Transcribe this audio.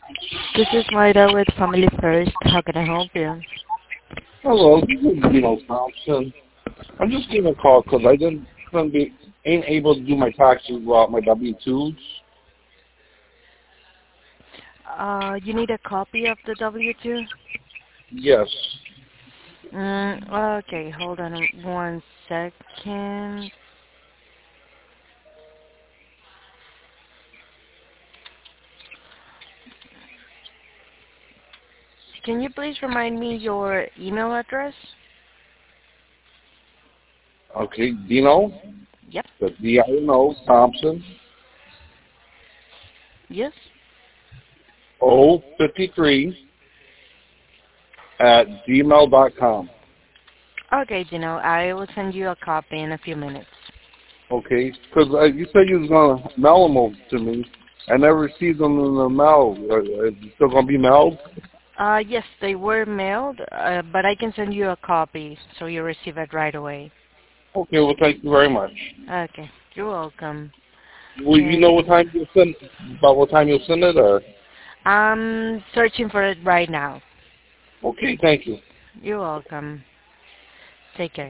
This is Maida with Family First. How can I help you? Hello, this is Dino Thompson. I'm just giving a call because I ain't able to do my taxes without my W-2s. You need a copy of the W-2? Yes. Okay, hold on 1 second. Can you please remind me your email address? Okay, Dino, Yep. the D-I-N-O, Thompson, Yes. 053 at gmail.com. Okay, Gino, I will send you a copy in a few minutes. Okay, because you said you was going to mail them over to me. I never received them in the mail. Is it still going to be mailed? Yes, they were mailed, but I can send you a copy so you receive it right away. Okay, well, thank you very much. Okay, you're welcome. Will you know And what time you'll send, about what time you'll send it, or? I'm searching for it right now. Okay, thank you. You're welcome. Take care.